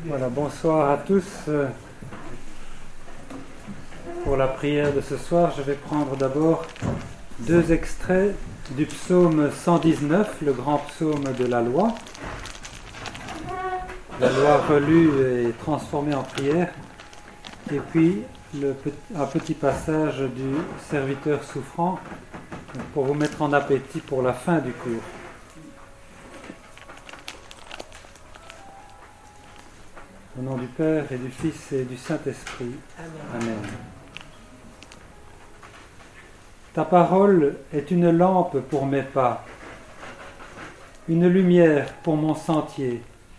Voilà, bonsoir à tous. Pour la prière de ce soir, je vais prendre d'abord deux extraits du psaume 119, le grand psaume de la loi. La loi relue et transformée en prière. Et puis un petit passage du serviteur souffrant pour vous mettre en appétit pour la fin du cours. Au nom du Père et du Fils et du Saint-Esprit. Amen. Ta parole est une lampe pour mes pas, une lumière pour mon sentier.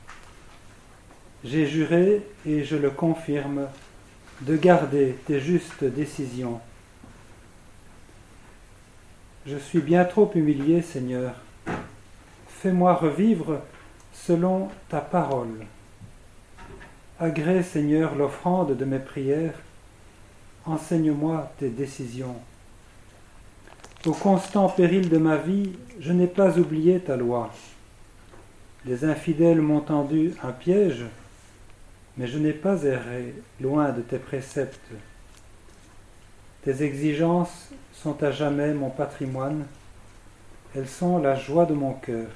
J'ai juré, et je le confirme, de garder tes justes décisions. Je suis bien trop humilié, Seigneur. Fais-moi revivre selon ta parole. Agrée, Seigneur, l'offrande de mes prières. Enseigne-moi tes décisions. Au constant péril de ma vie, je n'ai pas oublié ta loi. Les infidèles m'ont tendu un piège, mais je n'ai pas erré loin de tes préceptes. Tes exigences sont à jamais mon patrimoine. Elles sont la joie de mon cœur.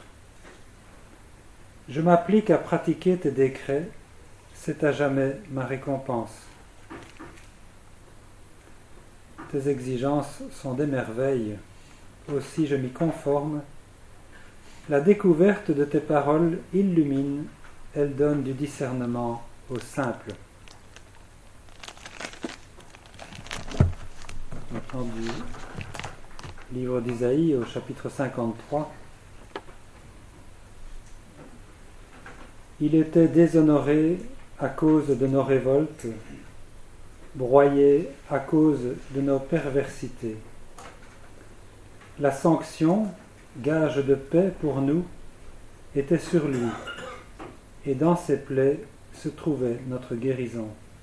Je m'applique à pratiquer tes décrets. C'est à jamais ma récompense. Tes exigences sont des merveilles, aussi je m'y conforme. La découverte de tes paroles illumine, elle donne du discernement aux simples. Maintenant du livre d'Isaïe au chapitre 53. Il était déshonoré à cause de nos révoltes, broyé à cause de nos perversités. La sanction, gage de paix pour nous, était sur lui, et dans ses plaies se trouvait notre guérison.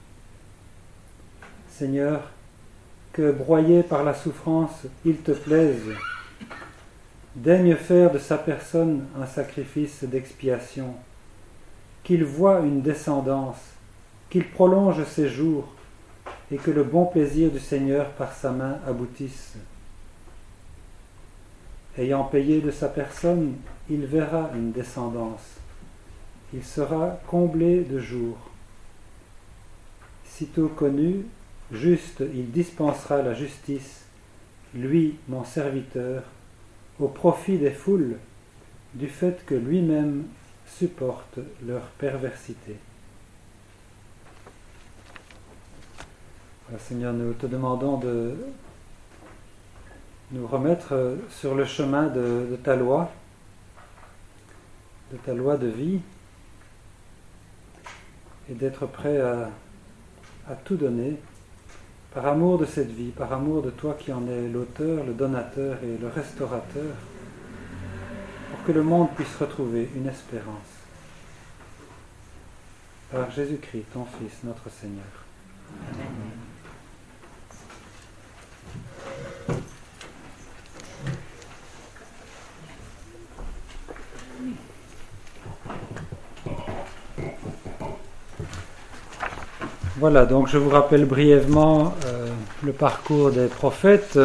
Seigneur, que broyé par la souffrance, il te plaise, daigne faire de sa personne un sacrifice d'expiation, qu'il voie une descendance, qu'il prolonge ses jours, et que le bon plaisir du Seigneur par sa main aboutisse. Ayant payé de sa personne, il verra une descendance. Il sera comblé de jours. Sitôt connu, juste, il dispensera la justice, lui, mon serviteur, au profit des foules, du fait que lui-même supportent leur perversité. Voilà, Seigneur, nous te demandons de nous remettre sur le chemin de ta loi de vie, et d'être prêt à tout donner par amour de cette vie, par amour de toi qui en es l'auteur, le donateur et le restaurateur, pour que le monde puisse retrouver une espérance. Par Jésus-Christ, ton Fils, notre Seigneur. Amen. Voilà, donc je vous rappelle brièvement le parcours des prophètes.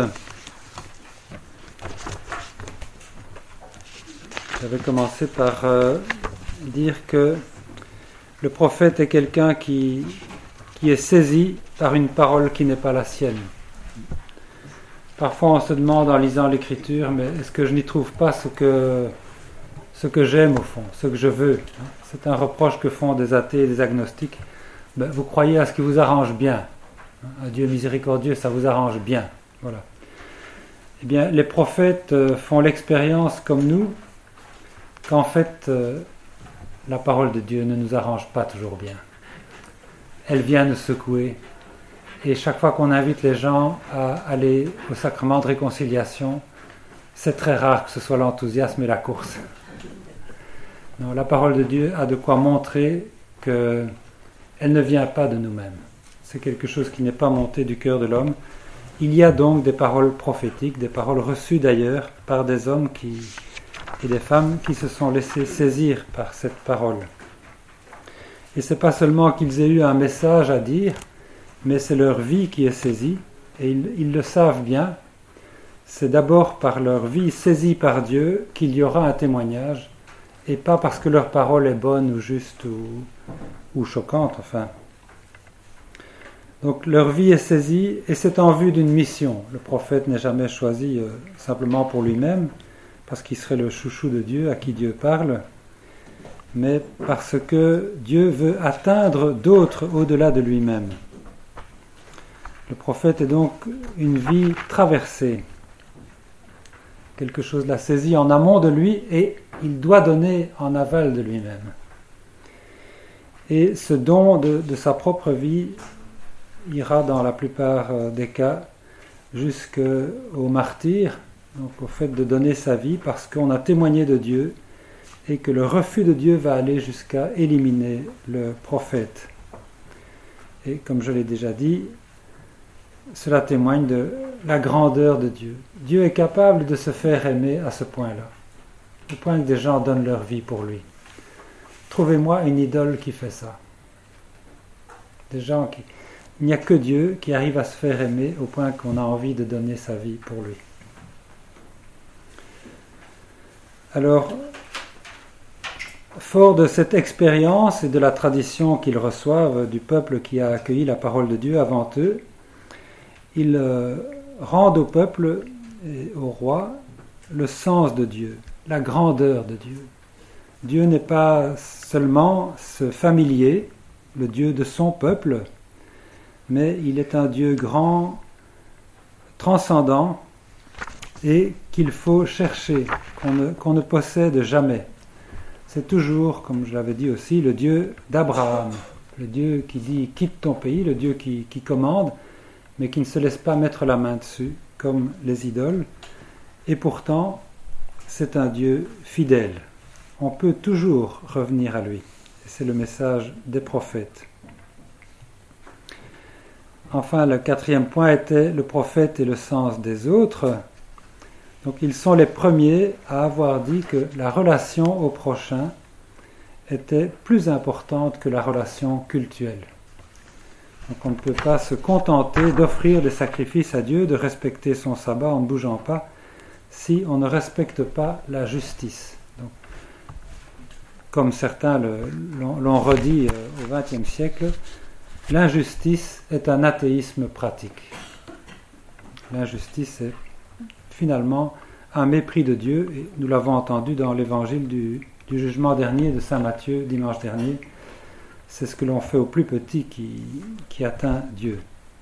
J'avais commencé par dire que le prophète est quelqu'un qui est saisi par une parole qui n'est pas la sienne. Parfois on se demande en lisant l'Écriture, mais est-ce que je n'y trouve pas ce que j'aime au fond, ce que je veux? C'est un reproche que font des athées et des agnostiques. Vous croyez à ce qui vous arrange bien. Un Dieu miséricordieux, ça vous arrange bien. Voilà. Eh bien, les prophètes font l'expérience comme nous qu'en fait, la parole de Dieu ne nous arrange pas toujours bien. Elle vient nous secouer. Et chaque fois qu'on invite les gens à aller au sacrement de réconciliation, c'est très rare que ce soit l'enthousiasme et la course. Non, la parole de Dieu a de quoi montrer qu'elle ne vient pas de nous-mêmes. C'est quelque chose qui n'est pas monté du cœur de l'homme. Il y a donc des paroles prophétiques, des paroles reçues d'ailleurs par des hommes et des femmes qui se sont laissés saisir par cette parole. Et c'est pas seulement qu'ils aient eu un message à dire, mais c'est leur vie qui est saisie, et ils le savent bien. C'est d'abord par leur vie saisie par Dieu qu'il y aura un témoignage, et pas parce que leur parole est bonne ou juste ou choquante, enfin. Donc leur vie est saisie, et c'est en vue d'une mission. Le prophète n'est jamais choisi simplement pour lui-même, parce qu'il serait le chouchou de Dieu, à qui Dieu parle, mais parce que Dieu veut atteindre d'autres au-delà de lui-même. Le prophète est donc une vie traversée. Quelque chose l'a saisi en amont de lui et il doit donner en aval de lui-même. Et ce don de sa propre vie ira dans la plupart des cas jusqu'au martyre, donc au fait de donner sa vie parce qu'on a témoigné de Dieu et que le refus de Dieu va aller jusqu'à éliminer le prophète. Et comme je l'ai déjà dit, cela témoigne de la grandeur de Dieu. Dieu est capable de se faire aimer à ce point-là, au point que des gens donnent leur vie pour lui. Trouvez-moi une idole qui fait ça. Il n'y a que Dieu qui arrive à se faire aimer au point qu'on a envie de donner sa vie pour lui. Alors, fort de cette expérience et de la tradition qu'ils reçoivent du peuple qui a accueilli la parole de Dieu avant eux, ils rendent au peuple et au roi le sens de Dieu, la grandeur de Dieu. Dieu n'est pas seulement ce familier, le Dieu de son peuple, mais il est un Dieu grand, transcendant, et qu'il faut chercher, qu'on ne possède jamais. C'est toujours, comme je l'avais dit aussi, le Dieu d'Abraham, le Dieu qui dit « quitte ton pays », le Dieu qui commande, mais qui ne se laisse pas mettre la main dessus, comme les idoles. Et pourtant, c'est un Dieu fidèle. On peut toujours revenir à lui. Et c'est le message des prophètes. Enfin, le quatrième point était le prophète et le sens des autres. Donc, ils sont les premiers à avoir dit que la relation au prochain était plus importante que la relation cultuelle. Donc, on ne peut pas se contenter d'offrir des sacrifices à Dieu, de respecter son sabbat en ne bougeant pas, si on ne respecte pas la justice. Donc, comme certains l'ont redit au XXe siècle, l'injustice est un athéisme pratique. L'injustice est finalement un mépris de Dieu, et nous l'avons entendu dans l'évangile du jugement dernier de Saint Matthieu, dimanche dernier. C'est ce que l'on fait au plus petit qui atteint Dieu.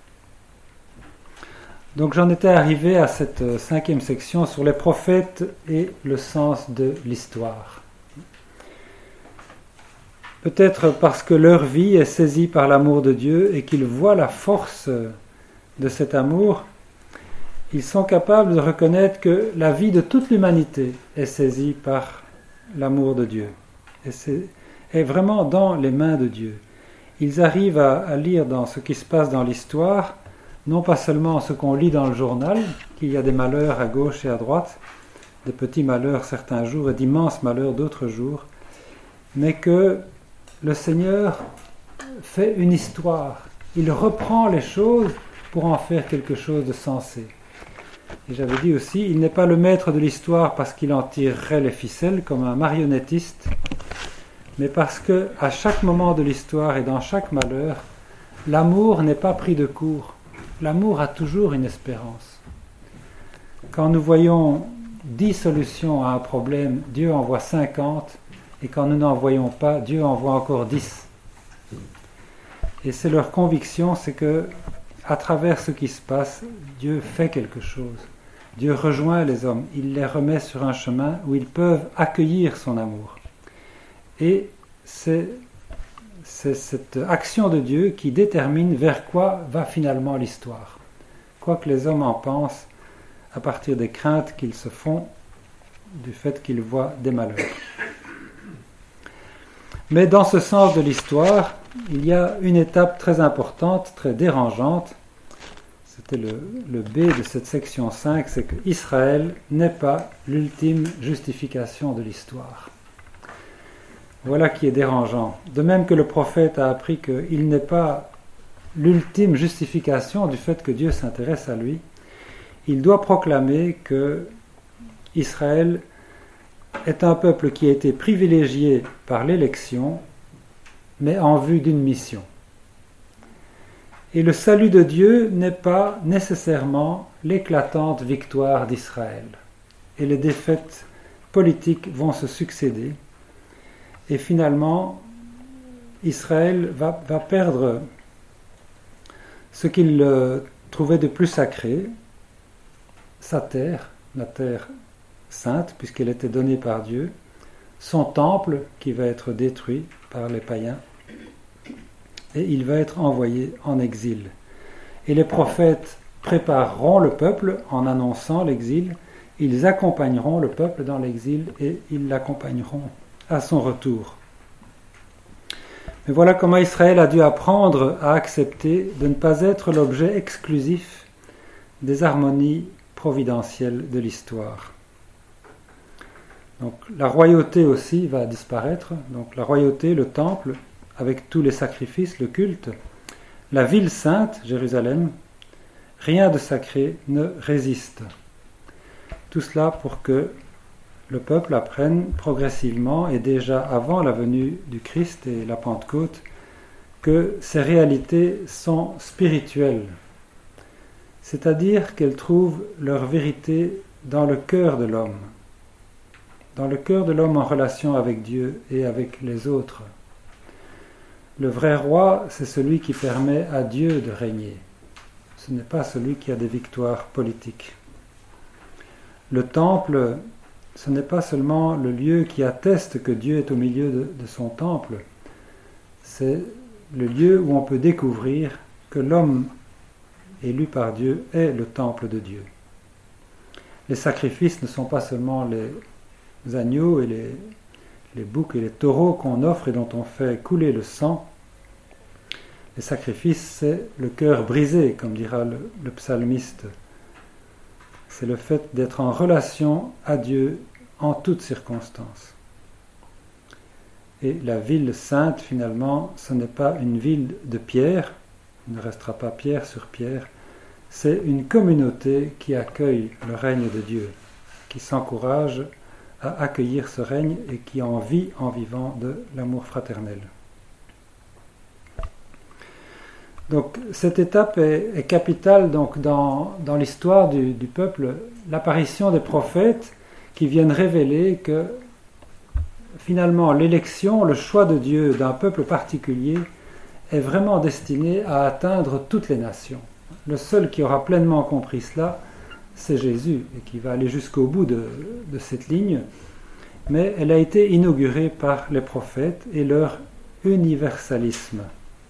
Donc j'en étais arrivé à cette 5e section sur les prophètes et le sens de l'histoire. Peut-être parce que leur vie est saisie par l'amour de Dieu et qu'ils voient la force de cet amour, ils sont capables de reconnaître que la vie de toute l'humanité est saisie par l'amour de Dieu. Et est vraiment dans les mains de Dieu. Ils arrivent à lire dans ce qui se passe dans l'histoire, non pas seulement ce qu'on lit dans le journal, qu'il y a des malheurs à gauche et à droite, des petits malheurs certains jours et d'immenses malheurs d'autres jours, mais que le Seigneur fait une histoire. Il reprend les choses pour en faire quelque chose de sensé. Et j'avais dit aussi, il n'est pas le maître de l'histoire parce qu'il en tirerait les ficelles comme un marionnettiste, mais parce que à chaque moment de l'histoire et dans chaque malheur, l'amour n'est pas pris de court. L'amour a toujours une espérance. Quand nous voyons 10 solutions à un problème, Dieu en voit 50, et quand nous n'en voyons pas, Dieu en voit encore 10. Et c'est leur conviction, c'est que à travers ce qui se passe, Dieu fait quelque chose. Dieu rejoint les hommes, il les remet sur un chemin où ils peuvent accueillir son amour. Et c'est cette action de Dieu qui détermine vers quoi va finalement l'histoire. Quoi que les hommes en pensent, à partir des craintes qu'ils se font du fait qu'ils voient des malheurs. Mais dans ce sens de l'histoire, il y a une étape très importante, très dérangeante. C'était le B de cette section 5, c'est qu'Israël n'est pas l'ultime justification de l'histoire. Voilà qui est dérangeant. De même que le prophète a appris qu'il n'est pas l'ultime justification du fait que Dieu s'intéresse à lui, il doit proclamer que Israël est un peuple qui a été privilégié par l'élection, mais en vue d'une mission. Et le salut de Dieu n'est pas nécessairement l'éclatante victoire d'Israël. Et les défaites politiques vont se succéder. Et finalement, Israël va perdre ce qu'il trouvait de plus sacré, sa terre, la terre sainte, puisqu'elle était donnée par Dieu, son temple qui va être détruit par les païens, et il va être envoyé en exil. Et les prophètes prépareront le peuple en annonçant l'exil, ils accompagneront le peuple dans l'exil et ils l'accompagneront à son retour. Mais voilà comment Israël a dû apprendre à accepter de ne pas être l'objet exclusif des harmonies providentielles de l'histoire. Donc la royauté aussi va disparaître, donc la royauté, le temple, avec tous les sacrifices, le culte, la ville sainte, Jérusalem, rien de sacré ne résiste. Tout cela pour que le peuple apprenne progressivement, et déjà avant la venue du Christ et la Pentecôte, que ces réalités sont spirituelles, c'est-à-dire qu'elles trouvent leur vérité dans le cœur de l'homme, dans le cœur de l'homme en relation avec Dieu et avec les autres. Le vrai roi, c'est celui qui permet à Dieu de régner. Ce n'est pas celui qui a des victoires politiques. Le temple, ce n'est pas seulement le lieu qui atteste que Dieu est au milieu de son temple, c'est le lieu où on peut découvrir que l'homme élu par Dieu est le temple de Dieu. Les sacrifices ne sont pas seulement les agneaux et les boucs et les taureaux qu'on offre et dont on fait couler le sang. Les sacrifices, c'est le cœur brisé, comme dira le psalmiste. C'est le fait d'être en relation à Dieu en toutes circonstances. Et la ville sainte, finalement, ce n'est pas une ville de pierre, il ne restera pas pierre sur pierre, c'est une communauté qui accueille le règne de Dieu, qui s'encourage à accueillir ce règne et qui en vit en vivant de l'amour fraternel. Donc cette étape est capitale donc, dans l'histoire du peuple, l'apparition des prophètes qui viennent révéler que finalement l'élection, le choix de Dieu d'un peuple particulier est vraiment destiné à atteindre toutes les nations. Le seul qui aura pleinement compris cela, c'est Jésus, et qui va aller jusqu'au bout de cette ligne, mais elle a été inaugurée par les prophètes et leur universalisme.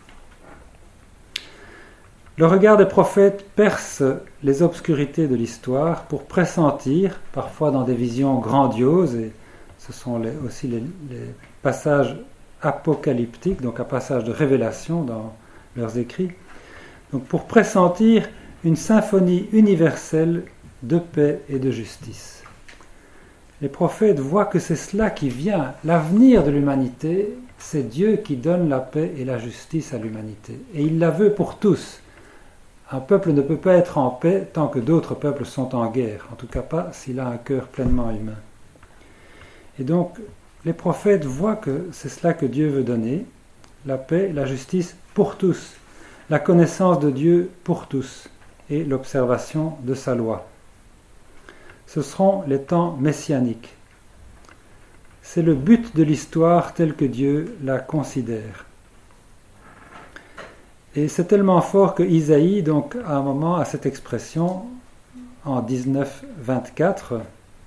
Le regard des prophètes perce les obscurités de l'histoire pour pressentir, parfois dans des visions grandioses, et ce sont aussi les passages apocalyptiques, donc un passage de révélation dans leurs écrits, donc pour pressentir une symphonie universelle de paix et de justice. Les prophètes voient que c'est cela qui vient, l'avenir de l'humanité, c'est Dieu qui donne la paix et la justice à l'humanité, et il la veut pour tous. Un peuple ne peut pas être en paix tant que d'autres peuples sont en guerre, en tout cas pas s'il a un cœur pleinement humain. Et donc, les prophètes voient que c'est cela que Dieu veut donner, la paix, la justice pour tous, la connaissance de Dieu pour tous et l'observation de sa loi. Ce seront les temps messianiques. C'est le but de l'histoire tel que Dieu la considère. Et c'est tellement fort que Isaïe, donc, à un moment, a cette expression, en 19-24,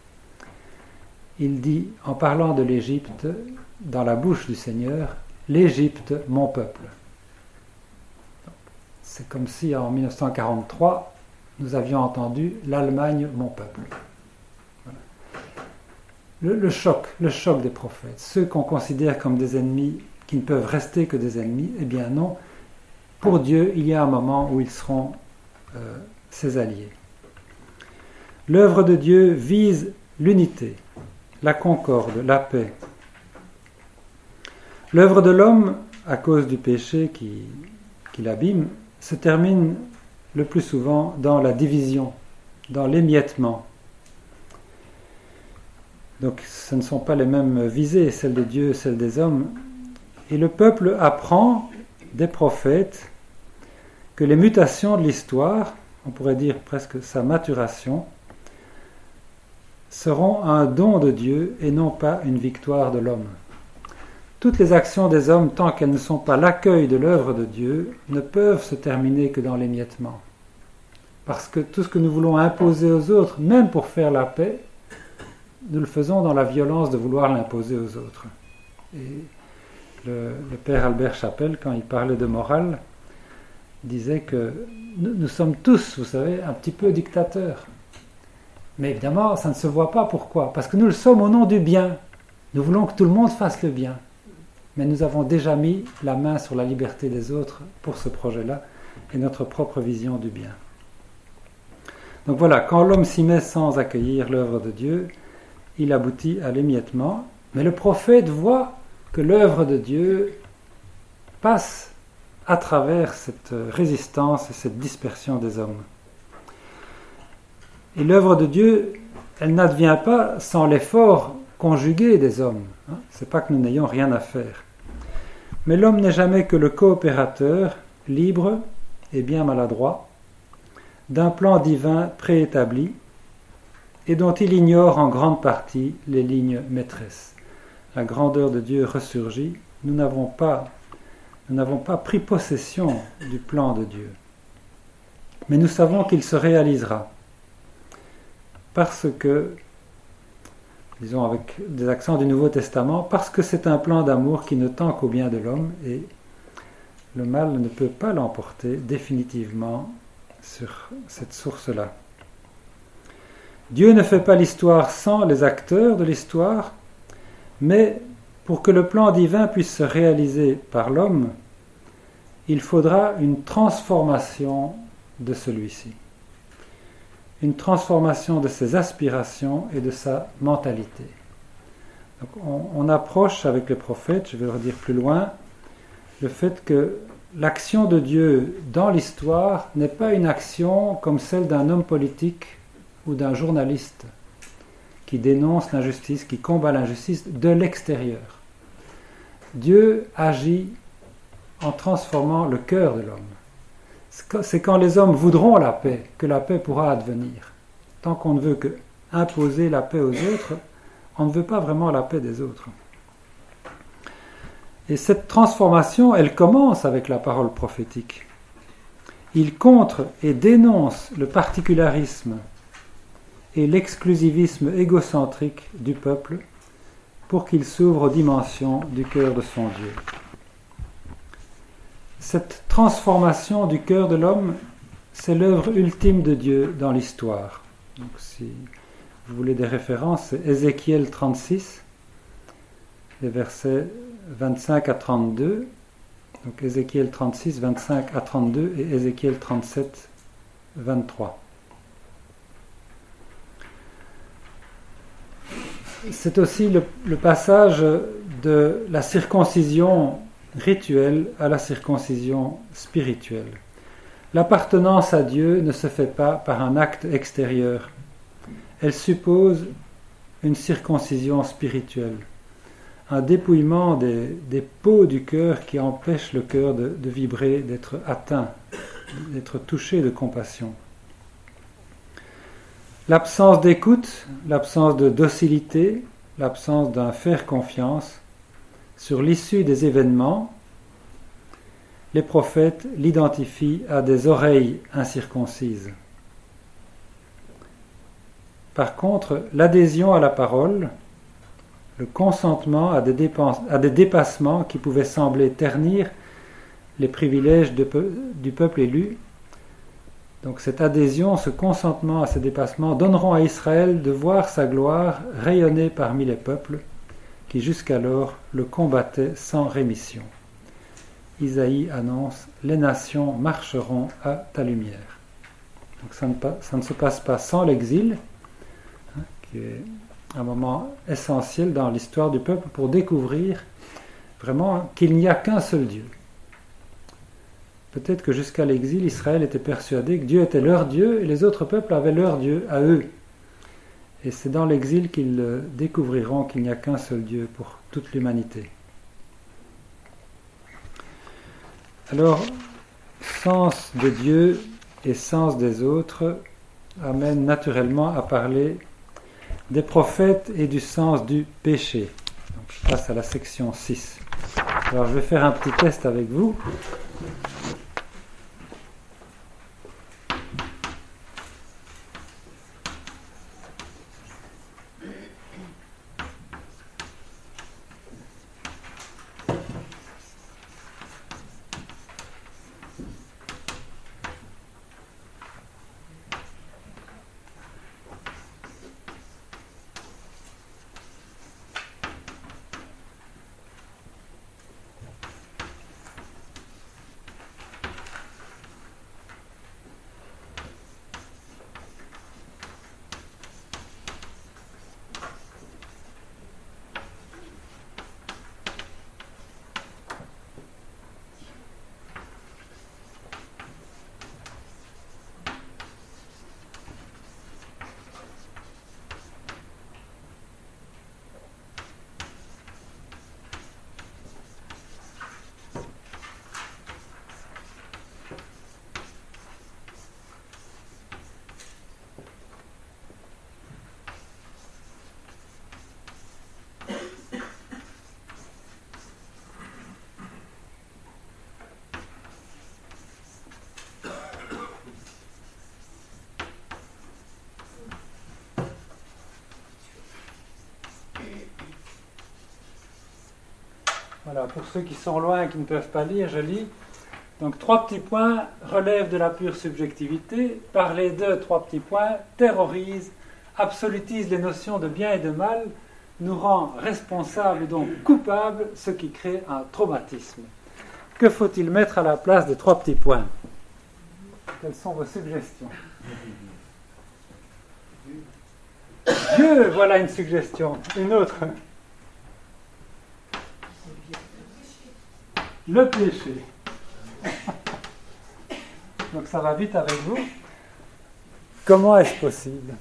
il dit, en parlant de l'Égypte, dans la bouche du Seigneur, « L'Égypte, mon peuple ». C'est comme si, en 1943, nous avions entendu « L'Allemagne, mon peuple ». Voilà. Le choc des prophètes, ceux qu'on considère comme des ennemis, qui ne peuvent rester que des ennemis, eh bien non, pour Dieu, il y a un moment où ils seront ses alliés. L'œuvre de Dieu vise l'unité, la concorde, la paix. L'œuvre de l'homme, à cause du péché qui l'abîme, se termine le plus souvent dans la division, dans l'émiettement. Donc ce ne sont pas les mêmes visées, celles de Dieu, celles des hommes. Et le peuple apprend des prophètes que les mutations de l'histoire, on pourrait dire presque sa maturation, seront un don de Dieu et non pas une victoire de l'homme. Toutes les actions des hommes, tant qu'elles ne sont pas l'accueil de l'œuvre de Dieu, ne peuvent se terminer que dans l'émiettement. Parce que tout ce que nous voulons imposer aux autres, même pour faire la paix, nous le faisons dans la violence de vouloir l'imposer aux autres. Et le père Albert Chapelle, quand il parlait de morale, disait que nous sommes tous, vous savez, un petit peu dictateurs. Mais évidemment, ça ne se voit pas. Pourquoi ? Parce que nous le sommes au nom du bien. Nous voulons que tout le monde fasse le bien. Mais nous avons déjà mis la main sur la liberté des autres pour ce projet-là et notre propre vision du bien. Donc voilà, quand l'homme s'y met sans accueillir l'œuvre de Dieu, il aboutit à l'émiettement. Mais le prophète voit que l'œuvre de Dieu passe à travers cette résistance et cette dispersion des hommes. Et l'œuvre de Dieu, elle n'advient pas sans l'effort conjugué des hommes. Ce n'est pas que nous n'ayons rien à faire. Mais l'homme n'est jamais que le coopérateur, libre et bien maladroit, d'un plan divin préétabli et dont il ignore en grande partie les lignes maîtresses. La grandeur de Dieu ressurgit. Nous n'avons pas pris possession du plan de Dieu. Mais nous savons qu'il se réalisera. Parce que, disons avec des accents du Nouveau Testament, parce que c'est un plan d'amour qui ne tend qu'au bien de l'homme et le mal ne peut pas l'emporter définitivement sur cette source-là. Dieu ne fait pas l'histoire sans les acteurs de l'histoire, mais pour que le plan divin puisse se réaliser par l'homme, il faudra une transformation de celui-ci. Une transformation de ses aspirations et de sa mentalité. Donc on approche avec les prophètes, je vais le redire plus loin, le fait que l'action de Dieu dans l'histoire n'est pas une action comme celle d'un homme politique ou d'un journaliste qui dénonce l'injustice, qui combat l'injustice de l'extérieur. Dieu agit en transformant le cœur de l'homme. C'est quand les hommes voudront la paix que la paix pourra advenir. Tant qu'on ne veut que imposer la paix aux autres, on ne veut pas vraiment la paix des autres. Et cette transformation, elle commence avec la parole prophétique. Il contre et dénonce le particularisme et l'exclusivisme égocentrique du peuple pour qu'il s'ouvre aux dimensions du cœur de son Dieu. Cette transformation du cœur de l'homme, c'est l'œuvre ultime de Dieu dans l'histoire. Donc, si vous voulez des références, c'est Ézéchiel 36, les versets 25 à 32. Donc Ézéchiel 36, 25 à 32 et Ézéchiel 37, 23. C'est aussi le passage de la circoncision rituelle à la circoncision spirituelle. L'appartenance à Dieu ne se fait pas par un acte extérieur. Elle suppose une circoncision spirituelle, un dépouillement des peaux du cœur qui empêchent le cœur de vibrer, d'être atteint, d'être touché de compassion. L'absence d'écoute, l'absence de docilité, l'absence d'un faire confiance sur l'issue des événements, les prophètes l'identifient à des oreilles incirconcises. Par contre, l'adhésion à la parole, le consentement à des dépassements qui pouvaient sembler ternir les privilèges du peuple élu, donc cette adhésion, ce consentement à ces dépassements donneront à Israël de voir sa gloire rayonner parmi les peuples qui jusqu'alors le combattaient sans rémission. Isaïe annonce « Les nations marcheront à ta lumière ». Donc ça ne se passe pas sans l'exil, qui est un moment essentiel dans l'histoire du peuple pour découvrir vraiment qu'il n'y a qu'un seul Dieu. Peut-être que jusqu'à l'exil, Israël était persuadé que Dieu était leur Dieu et les autres peuples avaient leur Dieu à eux. Et c'est dans l'exil qu'ils découvriront qu'il n'y a qu'un seul Dieu pour toute l'humanité. Alors, sens de Dieu et sens des autres amène naturellement à parler des prophètes et du sens du péché. Donc, je passe à la section 6. Alors je vais faire un petit test avec vous. Voilà, pour ceux qui sont loin et qui ne peuvent pas lire, je lis. Donc, 3 petits points relèvent de la pure subjectivité. Parler de 3 petits points terrorise, absolutise les notions de bien et de mal, nous rend responsables et donc coupables, ce qui crée un traumatisme. Que faut-il mettre à la place des 3 petits points? Quelles sont vos suggestions? Dieu, voilà une suggestion. Une autre. Le péché. Donc ça va vite avec vous. Comment est-ce possible?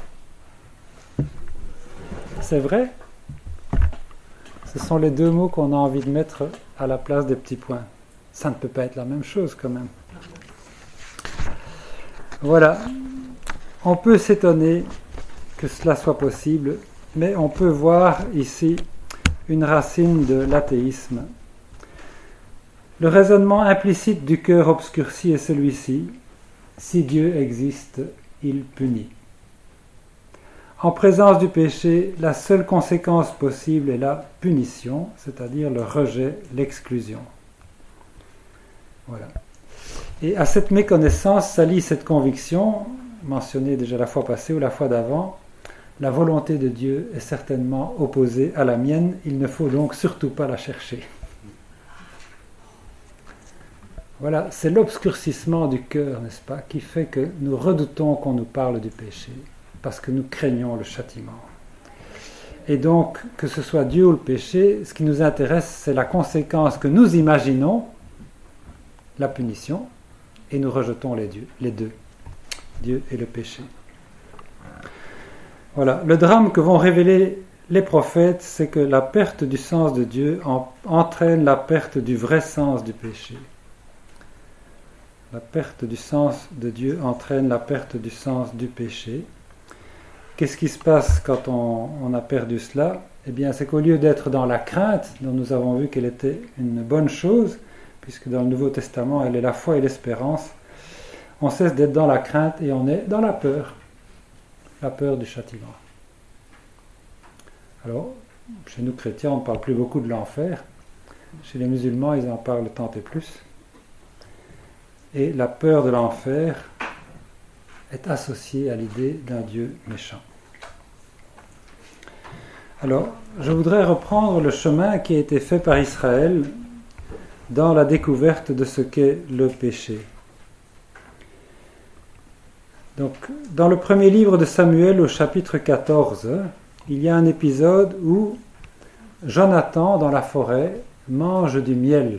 C'est vrai? Ce sont les 2 mots qu'on a envie de mettre à la place des petits points. Ça ne peut pas être la même chose quand même. Voilà. On peut s'étonner que cela soit possible, mais on peut voir ici une racine de l'athéisme. Le raisonnement implicite du cœur obscurci est celui-ci: si Dieu existe, il punit. En présence du péché, la seule conséquence possible est la punition, c'est-à-dire le rejet, l'exclusion. Voilà. Et à cette méconnaissance s'allie cette conviction, mentionnée déjà la fois passée ou la fois d'avant: la volonté de Dieu est certainement opposée à la mienne, il ne faut donc surtout pas la chercher. Voilà, c'est l'obscurcissement du cœur, n'est-ce pas, qui fait que nous redoutons qu'on nous parle du péché, parce que nous craignons le châtiment. Et donc, que ce soit Dieu ou le péché, ce qui nous intéresse, c'est la conséquence que nous imaginons, la punition, et nous rejetons les deux, Dieu et le péché. Voilà, le drame que vont révéler les prophètes, c'est que la perte du sens de Dieu entraîne la perte du vrai sens du péché. La perte du sens de Dieu entraîne la perte du sens du péché. Qu'est-ce qui se passe quand on a perdu cela? Eh bien, c'est qu'au lieu d'être dans la crainte, dont nous avons vu qu'elle était une bonne chose, puisque dans le Nouveau Testament, elle est la foi et l'espérance, on cesse d'être dans la crainte et on est dans la peur du châtiment. Alors, chez nous chrétiens, on ne parle plus beaucoup de l'enfer. Chez les musulmans, ils en parlent tant et plus. Et la peur de l'enfer est associée à l'idée d'un Dieu méchant. Alors, je voudrais reprendre le chemin qui a été fait par Israël dans la découverte de ce qu'est le péché. Donc, dans le premier livre de Samuel, au chapitre 14, il y a un épisode où Jonathan, dans la forêt, mange du miel.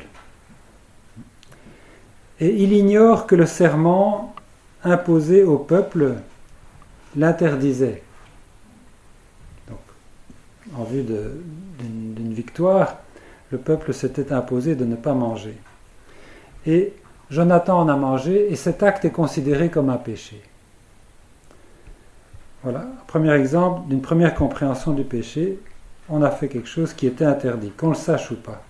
Et il ignore que le serment imposé au peuple l'interdisait. Donc, en vue d'une victoire, le peuple s'était imposé de ne pas manger. Et Jonathan en a mangé, et cet acte est considéré comme un péché. Voilà, un premier exemple d'une première compréhension du péché. On a fait quelque chose qui était interdit, qu'on le sache ou pas.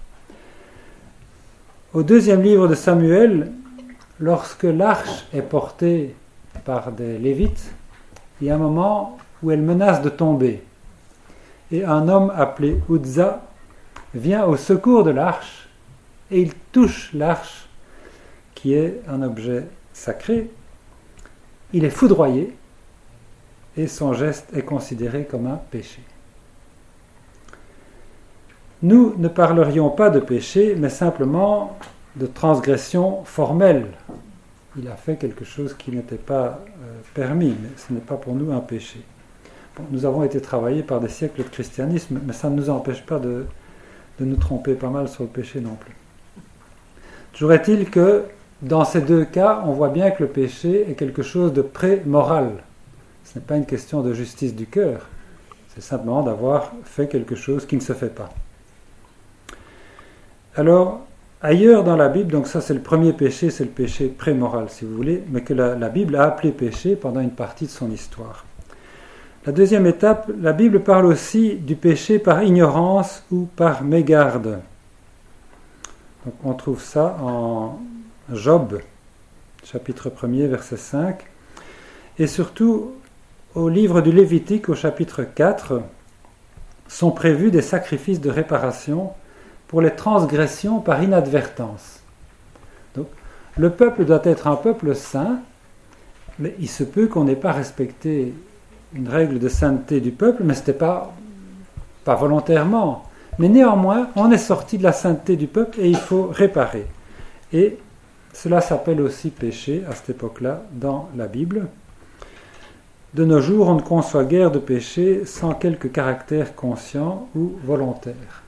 Au deuxième livre de Samuel, lorsque l'arche est portée par des Lévites, il y a un moment où elle menace de tomber. Et un homme appelé Uzzah vient au secours de l'arche et il touche l'arche qui est un objet sacré. Il est foudroyé et son geste est considéré comme un péché. Nous ne parlerions pas de péché, mais simplement de transgression formelle. Il a fait quelque chose qui n'était pas permis, mais ce n'est pas pour nous un péché. Bon, nous avons été travaillés par des siècles de christianisme, mais ça ne nous empêche pas de nous tromper pas mal sur le péché non plus. Toujours est-il que dans ces deux cas, on voit bien que le péché est quelque chose de pré-moral. Ce n'est pas une question de justice du cœur, c'est simplement d'avoir fait quelque chose qui ne se fait pas. Alors, ailleurs dans la Bible, donc ça c'est le premier péché, c'est le péché pré-moral si vous voulez, mais que la Bible a appelé péché pendant une partie de son histoire. La deuxième étape, la Bible parle aussi du péché par ignorance ou par mégarde. Donc on trouve ça en Job, chapitre 1er, verset 5, et surtout au livre du Lévitique, au chapitre 4, sont prévus des sacrifices de réparation pour les transgressions par inadvertance. Donc, le peuple doit être un peuple saint, mais il se peut qu'on n'ait pas respecté une règle de sainteté du peuple, mais ce n'était pas volontairement. Mais néanmoins, on est sorti de la sainteté du peuple et il faut réparer. Et cela s'appelle aussi péché à cette époque-là dans la Bible. De nos jours, on ne conçoit guère de péché sans quelque caractère conscient ou volontaire.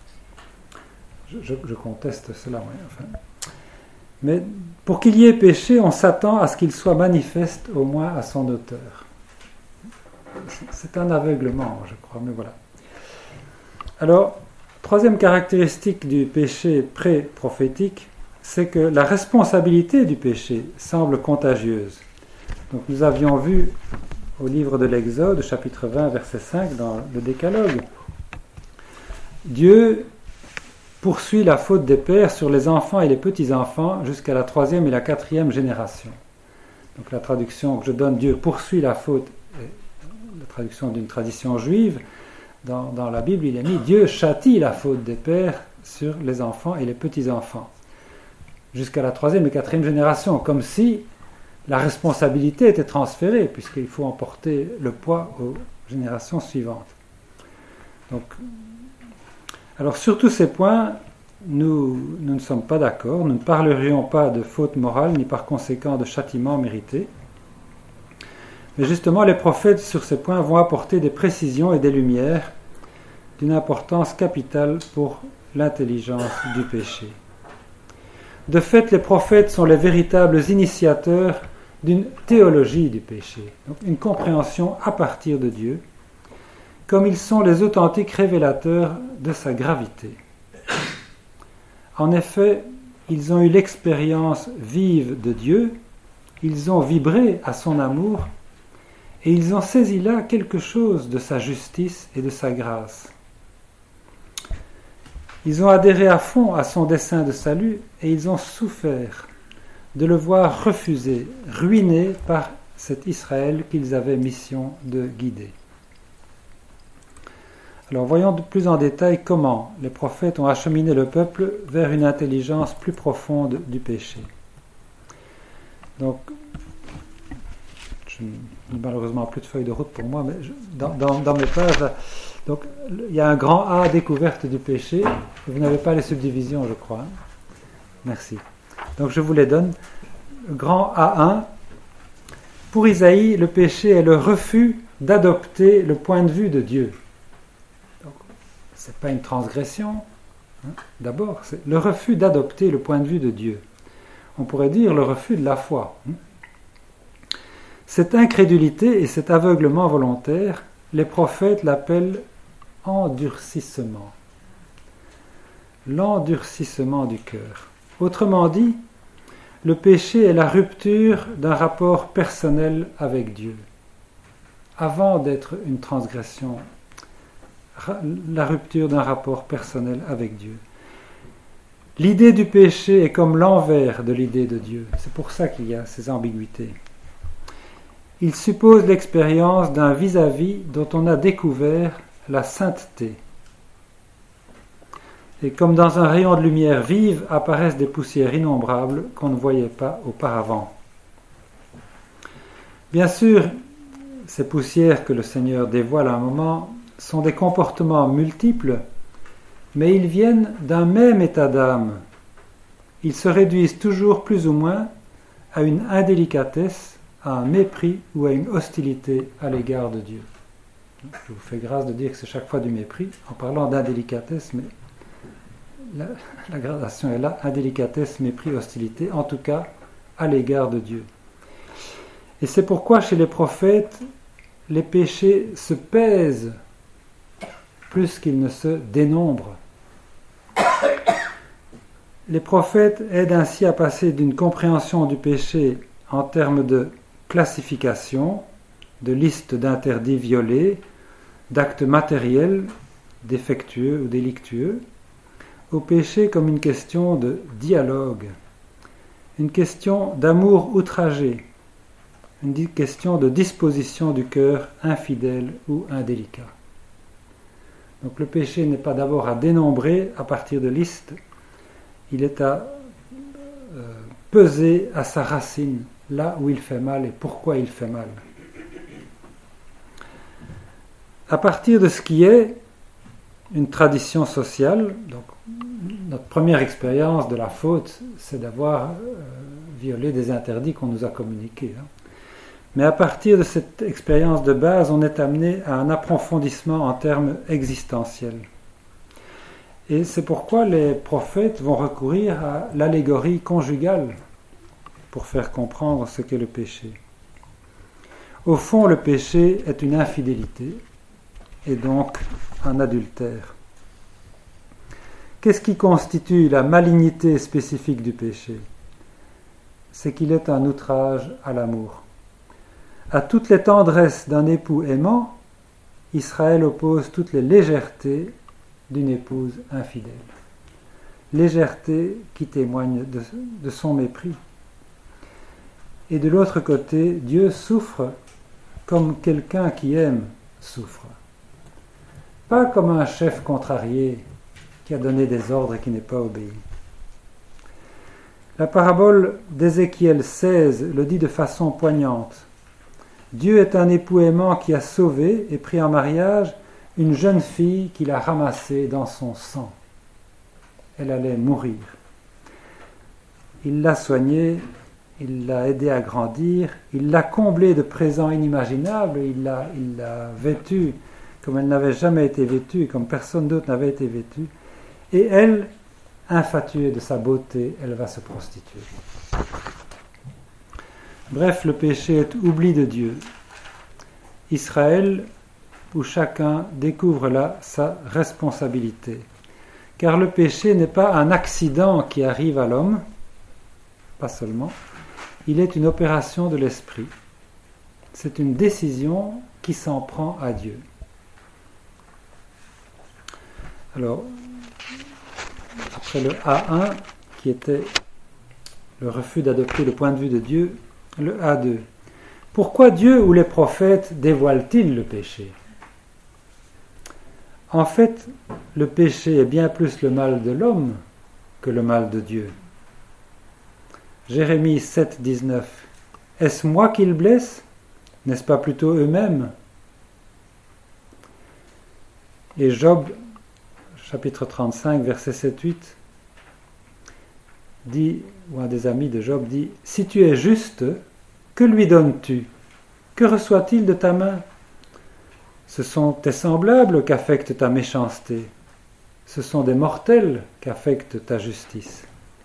Je conteste cela, oui. Enfin. Mais pour qu'il y ait péché, on s'attend à ce qu'il soit manifeste au moins à son auteur. C'est un aveuglement, je crois, mais voilà. Alors, troisième caractéristique du péché pré-prophétique, c'est que la responsabilité du péché semble contagieuse. Donc nous avions vu au livre de l'Exode, chapitre 20, verset 5, dans le Décalogue, Dieu poursuit la faute des pères sur les enfants et les petits-enfants jusqu'à la 3e et la 4e génération. Donc la traduction que je donne, Dieu poursuit la faute, la traduction d'une tradition juive. Dans la Bible, il est mis Dieu châtie la faute des pères sur les enfants et les petits-enfants jusqu'à la 3e et 4e génération, comme si la responsabilité était transférée, puisqu'il faut emporter le poids aux générations suivantes. Donc, alors sur tous ces points, nous ne sommes pas d'accord, nous ne parlerions pas de faute morale, ni par conséquent de châtiment mérité. Mais justement, les prophètes sur ces points vont apporter des précisions et des lumières d'une importance capitale pour l'intelligence du péché. De fait, les prophètes sont les véritables initiateurs d'une théologie du péché, donc une compréhension à partir de Dieu, comme ils sont les authentiques révélateurs de sa gravité. En effet, ils ont eu l'expérience vive de Dieu, ils ont vibré à son amour, et ils ont saisi là quelque chose de sa justice et de sa grâce. Ils ont adhéré à fond à son dessein de salut et ils ont souffert de le voir refusé, ruiné par cet Israël qu'ils avaient mission de guider. Alors voyons de plus en détail comment les prophètes ont acheminé le peuple vers une intelligence plus profonde du péché. Donc, je n'ai malheureusement plus de feuilles de route pour moi, mais dans mes pages, là, donc, il y a un grand A, découverte du péché. Vous n'avez pas les subdivisions, je crois. Merci. Donc je vous les donne. Grand A1. Pour Isaïe, le péché est le refus d'adopter le point de vue de Dieu. Donc, ce n'est pas une transgression, D'abord, c'est le refus d'adopter le point de vue de Dieu. On pourrait dire le refus de la foi. Cette incrédulité et cet aveuglement volontaire, les prophètes l'appellent endurcissement. L'endurcissement du cœur. Autrement dit, le péché est la rupture d'un rapport personnel avec Dieu. Avant d'être une transgression, la rupture d'un rapport personnel avec Dieu. L'idée du péché est comme l'envers de l'idée de Dieu. C'est pour ça qu'il y a ces ambiguïtés. Il suppose l'expérience d'un vis-à-vis dont on a découvert la sainteté. Et comme dans un rayon de lumière vive apparaissent des poussières innombrables qu'on ne voyait pas auparavant. Bien sûr, ces poussières que le Seigneur dévoile à un moment sont des comportements multiples, mais ils viennent d'un même état d'âme. Ils se réduisent toujours plus ou moins à une indélicatesse, à un mépris ou à une hostilité à l'égard de Dieu. Je vous fais grâce de dire que c'est chaque fois du mépris, en parlant d'indélicatesse, mais la gradation est là, indélicatesse, mépris, hostilité, en tout cas à l'égard de Dieu. Et c'est pourquoi chez les prophètes, les péchés se pèsent plus qu'ils ne se dénombrent. Les prophètes aident ainsi à passer d'une compréhension du péché en termes de classification, de liste d'interdits violés, d'actes matériels, défectueux ou délictueux, au péché comme une question de dialogue, une question d'amour outragé, une question de disposition du cœur infidèle ou indélicat. Donc le péché n'est pas d'abord à dénombrer à partir de listes, il est à peser à sa racine, là où il fait mal et pourquoi il fait mal. À partir de ce qui est une tradition sociale, donc notre première expérience de la faute, c'est d'avoir violé des interdits qu'on nous a communiqués. Mais à partir de cette expérience de base, on est amené à un approfondissement en termes existentiels. Et c'est pourquoi les prophètes vont recourir à l'allégorie conjugale pour faire comprendre ce qu'est le péché. Au fond, le péché est une infidélité et donc un adultère. Qu'est-ce qui constitue la malignité spécifique du péché ? C'est qu'il est un outrage à l'amour. À toutes les tendresses d'un époux aimant, Israël oppose toutes les légèretés d'une épouse infidèle. Légèreté qui témoigne de son mépris. Et de l'autre côté, Dieu souffre comme quelqu'un qui aime souffre. Pas comme un chef contrarié qui a donné des ordres et qui n'est pas obéi. La parabole d'Ézéchiel 16 le dit de façon poignante. Dieu est un époux aimant qui a sauvé et pris en mariage une jeune fille qu'il a ramassée dans son sang. Elle allait mourir. Il l'a soignée, il l'a aidée à grandir, il l'a comblée de présents inimaginables, il l'a vêtue comme elle n'avait jamais été vêtue et comme personne d'autre n'avait été vêtue. Et elle, infatuée de sa beauté, elle va se prostituer. Bref, le péché est oubli de Dieu. Israël, où chacun découvre là sa responsabilité. Car le péché n'est pas un accident qui arrive à l'homme, pas seulement, il est une opération de l'esprit. C'est une décision qui s'en prend à Dieu. Alors, après le A1, qui était le refus d'adopter le point de vue de Dieu, le A2. Pourquoi Dieu ou les prophètes dévoilent-ils le péché ? En fait, le péché est bien plus le mal de l'homme que le mal de Dieu. Jérémie 7, 19. Est-ce moi qu'ils blessent ? N'est-ce pas plutôt eux-mêmes ? Et Job, chapitre 35, verset 7-8, dit, ou un des amis de Job dit, « Si tu es juste, que lui donnes-tu ? Que reçoit-il de ta main ? Ce sont tes semblables qu'affecte ta méchanceté. ce sont des mortels qu'affecte ta justice.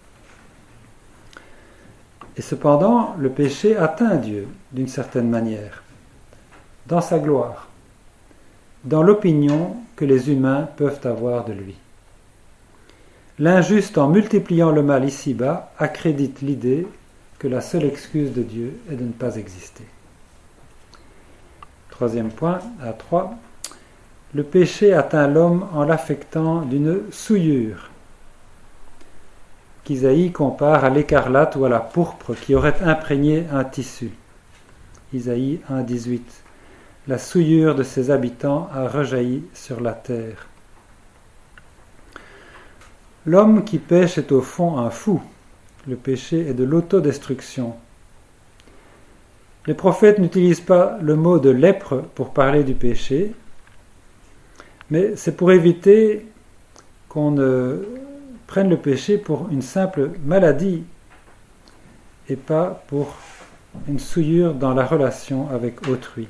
Et cependant, le péché atteint Dieu d'une certaine manière, dans sa gloire, dans l'opinion que les humains peuvent avoir de lui. L'injuste, en multipliant le mal ici-bas, accrédite l'idée que la seule excuse de Dieu est de ne pas exister. Troisième point, à 3. Le péché atteint l'homme en l'affectant d'une souillure, qu'Isaïe compare à l'écarlate ou à la pourpre qui aurait imprégné un tissu. Isaïe 1,18. La souillure de ses habitants a rejailli sur la terre. L'homme qui pêche est au fond un fou. Le péché est de l'autodestruction. Les prophètes n'utilisent pas le mot de lèpre pour parler du péché, mais c'est pour éviter qu'on ne prenne le péché pour une simple maladie et pas pour une souillure dans la relation avec autrui.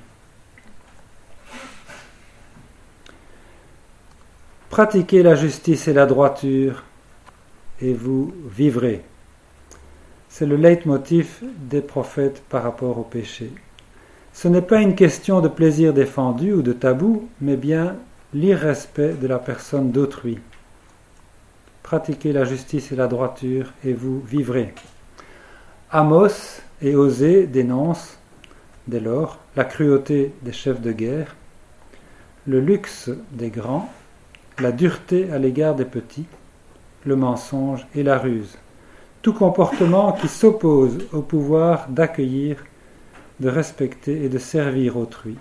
Pratiquez la justice et la droiture et vous vivrez. C'est le leitmotiv des prophètes par rapport au péché. Ce n'est pas une question de plaisir défendu ou de tabou, mais bien l'irrespect de la personne d'autrui. Pratiquez la justice et la droiture et vous vivrez. Amos et Osée dénoncent, dès lors, la cruauté des chefs de guerre, le luxe des grands, la dureté à l'égard des petits, le mensonge et la ruse. Tout comportement qui s'oppose au pouvoir d'accueillir, de respecter et de servir autrui.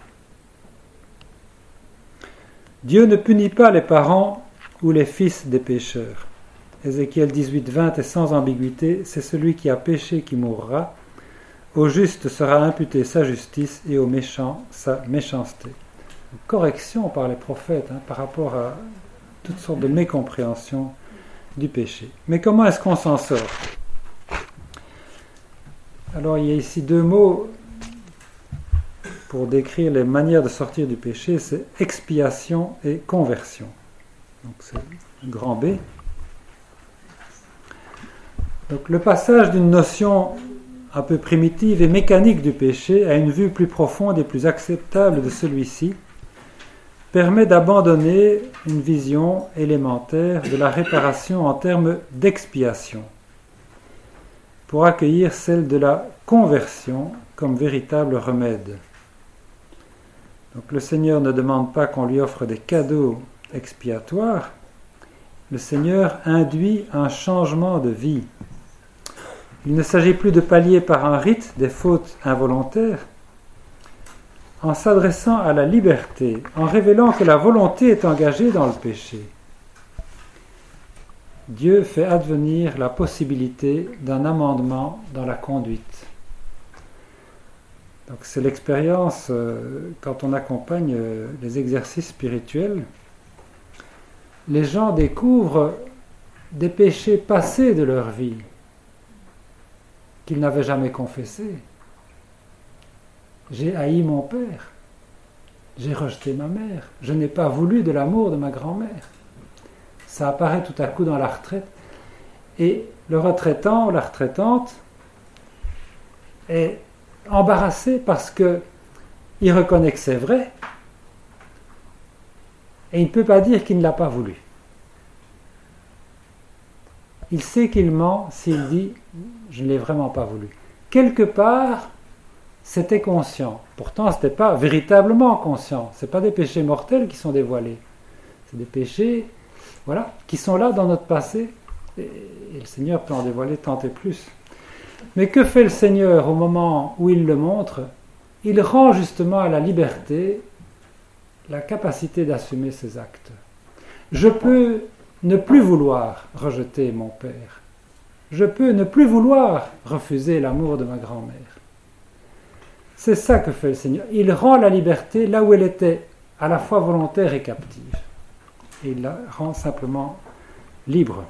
Dieu ne punit pas les parents ou les fils des pécheurs. Ézéchiel 18:20 est sans ambiguïté, c'est celui qui a péché qui mourra. Au juste sera imputée sa justice et au méchant sa méchanceté. Une correction par les prophètes par rapport à toutes sortes de mécompréhensions du péché. Mais comment est-ce qu'on s'en sort? Alors il y a ici deux mots pour décrire les manières de sortir du péché, c'est expiation et conversion. Donc c'est grand B. Donc le passage d'une notion un peu primitive et mécanique du péché à une vue plus profonde et plus acceptable de celui-ci permet d'abandonner une vision élémentaire de la réparation en termes d'expiation pour accueillir celle de la conversion comme véritable remède. Donc le Seigneur ne demande pas qu'on lui offre des cadeaux expiatoires, le Seigneur induit un changement de vie. Il ne s'agit plus de pallier par un rite des fautes involontaires, en s'adressant à la liberté, en révélant que la volonté est engagée dans le péché. Dieu fait advenir la possibilité d'un amendement dans la conduite. Donc c'est l'expérience quand on accompagne les exercices spirituels. Les gens découvrent des péchés passés de leur vie qu'ils n'avaient jamais confessés. J'ai haï mon père, j'ai rejeté ma mère, je n'ai pas voulu de l'amour de ma grand-mère. Ça apparaît tout à coup dans la retraite. Et le retraitant ou la retraitante est embarrassé parce qu'il reconnaît que c'est vrai et il ne peut pas dire qu'il ne l'a pas voulu. Il sait qu'il ment s'il dit « je ne l'ai vraiment pas voulu ». Quelque part, c'était conscient. Pourtant, ce n'était pas véritablement conscient. Ce n'est pas des péchés mortels qui sont dévoilés. C'est des péchés qui sont là dans notre passé. Et le Seigneur peut en dévoiler tant et plus. Mais que fait le Seigneur au moment où il le montre? Il rend justement à la liberté la capacité d'assumer ses actes. Je peux ne plus vouloir rejeter mon père. Je peux ne plus vouloir refuser l'amour de ma grand-mère. C'est ça que fait le Seigneur. Il rend la liberté là où elle était à la fois volontaire et captive. Et il la rend simplement libre.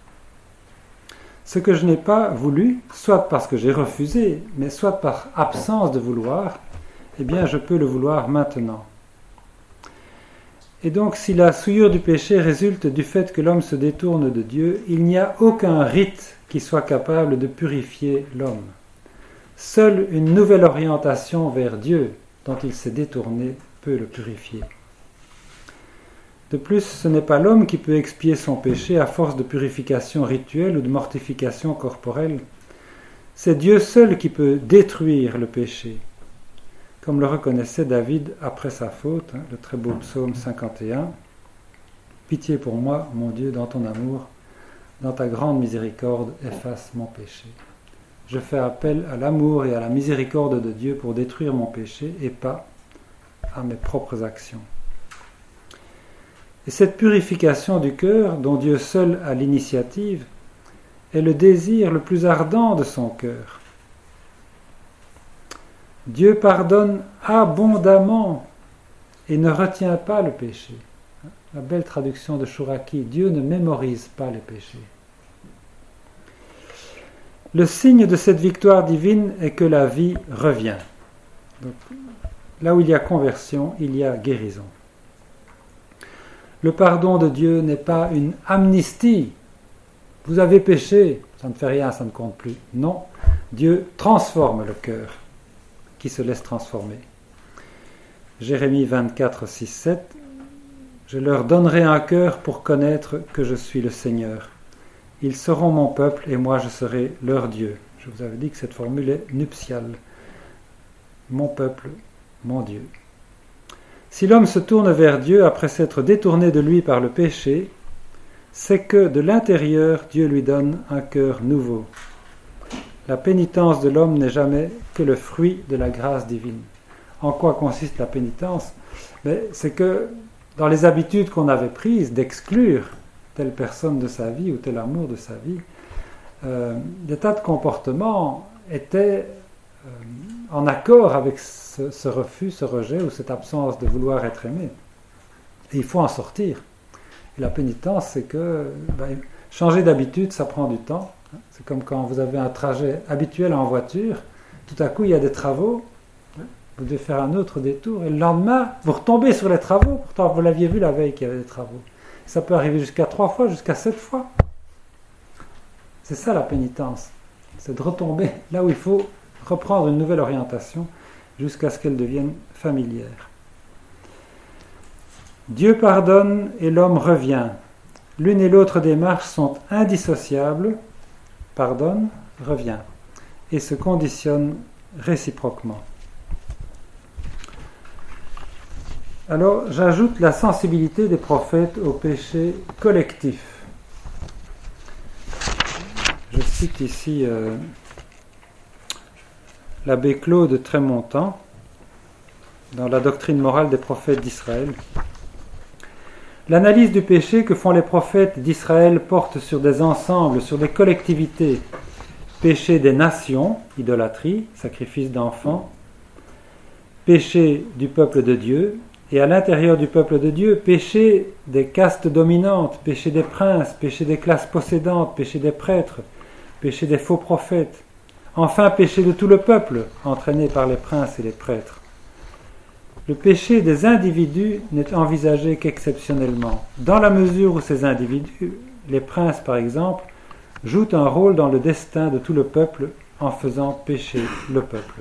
Ce que je n'ai pas voulu, soit parce que j'ai refusé, mais soit par absence de vouloir, eh bien je peux le vouloir maintenant. Et donc, si la souillure du péché résulte du fait que l'homme se détourne de Dieu, il n'y a aucun rite qui soit capable de purifier l'homme. Seule une nouvelle orientation vers Dieu, dont il s'est détourné, peut le purifier. De plus, ce n'est pas l'homme qui peut expier son péché à force de purification rituelle ou de mortification corporelle. C'est Dieu seul qui peut détruire le péché, comme le reconnaissait David après sa faute, le très beau psaume 51. « Pitié pour moi, mon Dieu, dans ton amour, dans ta grande miséricorde, efface mon péché. » Je fais appel à l'amour et à la miséricorde de Dieu pour détruire mon péché et pas à mes propres actions. Et cette purification du cœur, dont Dieu seul a l'initiative, est le désir le plus ardent de son cœur. Dieu pardonne abondamment et ne retient pas le péché. La belle traduction de Chouraki, Dieu ne mémorise pas les péchés. Le signe de cette victoire divine est que la vie revient. Donc, là où il y a conversion, il y a guérison. Le pardon de Dieu n'est pas une amnistie. Vous avez péché, ça ne fait rien, ça ne compte plus. Non, Dieu transforme le cœur qui se laisse transformer. Jérémie 24, 6, 7. Je leur donnerai un cœur pour connaître que je suis le Seigneur. Ils seront mon peuple et moi je serai leur Dieu. Je vous avais dit que cette formule est nuptiale. Mon peuple, mon Dieu. Si l'homme se tourne vers Dieu après s'être détourné de lui par le péché, c'est que de l'intérieur Dieu lui donne un cœur nouveau. La pénitence de l'homme n'est jamais que le fruit de la grâce divine. En quoi consiste la pénitence ? C'est que dans les habitudes qu'on avait prises d'exclure telle personne de sa vie ou tel amour de sa vie, des tas de comportements étaient en accord avec ce refus, ce rejet ou cette absence de vouloir être aimé. Et il faut en sortir. Et la pénitence, c'est que changer d'habitude, ça prend du temps. C'est comme quand vous avez un trajet habituel en voiture, tout à coup il y a des travaux, vous devez faire un autre détour, et le lendemain, vous retombez sur les travaux, pourtant vous l'aviez vu la veille qu'il y avait des travaux. Ça peut arriver jusqu'à 3 fois, jusqu'à 7 fois. C'est ça la pénitence, c'est de retomber là où il faut reprendre une nouvelle orientation jusqu'à ce qu'elle devienne familière. Dieu pardonne et l'homme revient. L'une et l'autre démarche sont indissociables, pardonne, revient, et se conditionnent réciproquement. Alors, j'ajoute la sensibilité des prophètes au péché collectif. Je cite ici l'abbé Claude Trémontant dans la doctrine morale des prophètes d'Israël. L'analyse du péché que font les prophètes d'Israël porte sur des ensembles, sur des collectivités. Péché des nations, idolâtrie, sacrifice d'enfants. Péché du peuple de Dieu. Et à l'intérieur du peuple de Dieu, péché des castes dominantes, péché des princes, péché des classes possédantes, péché des prêtres, péché des faux prophètes. Enfin, péché de tout le peuple, entraîné par les princes et les prêtres. Le péché des individus n'est envisagé qu'exceptionnellement, dans la mesure où ces individus, les princes par exemple, jouent un rôle dans le destin de tout le peuple en faisant pécher le peuple.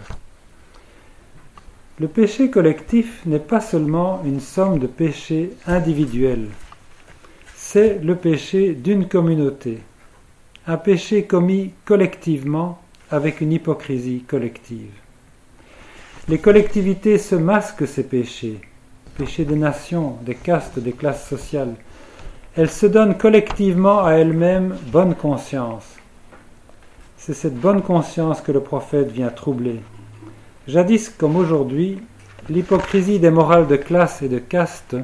Le péché collectif n'est pas seulement une somme de péchés individuels, c'est le péché d'une communauté, un péché commis collectivement avec une hypocrisie collective. Les collectivités se masquent ces péchés, péchés des nations, des castes, des classes sociales. Elles se donnent collectivement à elles-mêmes bonne conscience. C'est cette bonne conscience que le prophète vient troubler. Jadis comme aujourd'hui, l'hypocrisie des morales de classe et de caste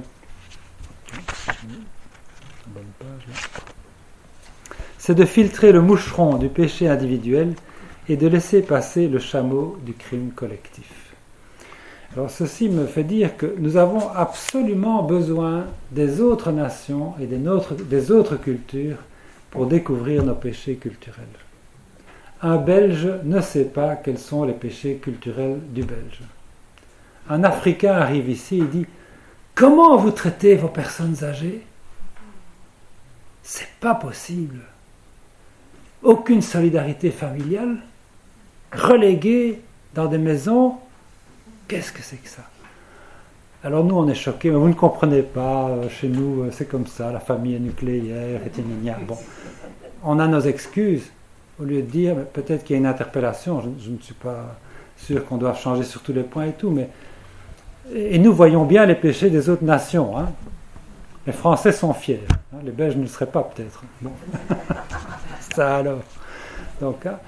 c'est de filtrer le moucheron du péché individuel et de laisser passer le chameau du crime collectif. Alors ceci me fait dire que nous avons absolument besoin des autres nations et des autres cultures pour découvrir nos péchés culturels. Un Belge ne sait pas quels sont les péchés culturels du Belge. Un Africain arrive ici et dit comment vous traitez vos personnes âgées? C'est pas possible. Aucune solidarité familiale, reléguée dans des maisons. Qu'est-ce que c'est que ça? Alors nous, on est choqués, mais vous ne comprenez pas, chez nous, c'est comme ça, la famille est nucléaire, et gna. Bon, on a nos excuses, au lieu de dire, peut-être qu'il y a une interpellation, je ne suis pas sûr qu'on doive changer sur tous les points et tout, mais... Et nous voyons bien les péchés des autres nations. Hein. Les Français sont fiers, hein, les Belges ne le seraient pas peut-être. Bon. Ça alors. Donc, hein,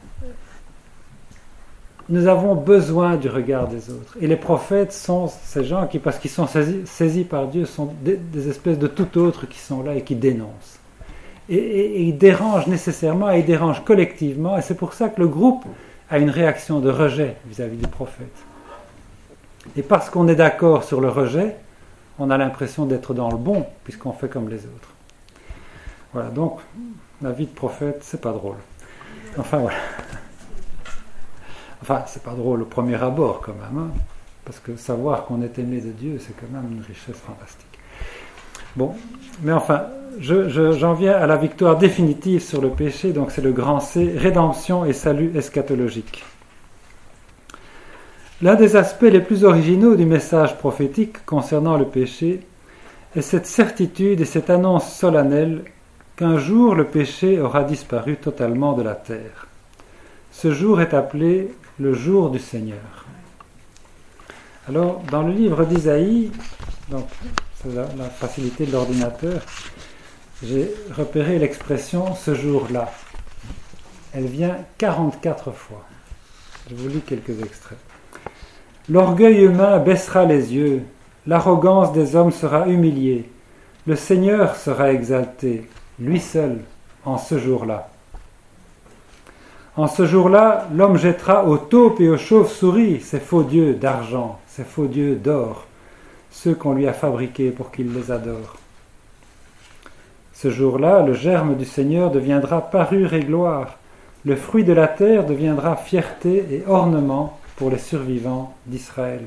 nous avons besoin du regard des autres. Et les prophètes sont ces gens qui, parce qu'ils sont saisis par Dieu, sont des espèces de tout autres qui sont là et qui dénoncent. Et ils dérangent nécessairement, et ils dérangent collectivement, et c'est pour ça que le groupe a une réaction de rejet vis-à-vis du prophète. Et parce qu'on est d'accord sur le rejet, on a l'impression d'être dans le bon, puisqu'on fait comme les autres. Voilà, donc, la vie de prophète, c'est pas drôle. Enfin, voilà. Enfin, c'est pas drôle au premier abord, quand même, hein, parce que savoir qu'on est aimé de Dieu, c'est quand même une richesse fantastique. Bon, mais enfin, j'en viens à la victoire définitive sur le péché, donc c'est le grand C, rédemption et salut eschatologique. L'un des aspects les plus originaux du message prophétique concernant le péché est cette certitude et cette annonce solennelle qu'un jour le péché aura disparu totalement de la terre. Ce jour est appelé le jour du Seigneur. Alors, dans le livre d'Isaïe, donc c'est la facilité de l'ordinateur, j'ai repéré l'expression « ce jour-là ». Elle vient 44 fois. Je vous lis quelques extraits. L'orgueil humain baissera les yeux, l'arrogance des hommes sera humiliée, le Seigneur sera exalté, lui seul, en ce jour-là. En ce jour-là, l'homme jettera aux taupes et aux chauves-souris ses faux dieux d'argent, ses faux dieux d'or, ceux qu'on lui a fabriqués pour qu'il les adore. Ce jour-là, le germe du Seigneur deviendra parure et gloire, le fruit de la terre deviendra fierté et ornement pour les survivants d'Israël.